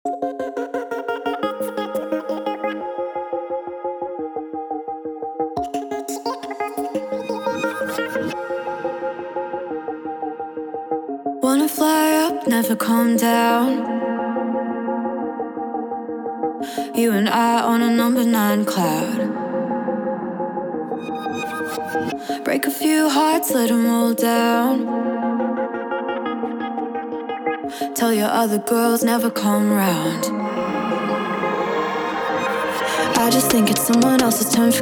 Wanna fly up, never calm down. You and I on a number 9 cloud. Break a few hearts, let them roll down. Tell your other girls never come round. I just think it's someone else's turn for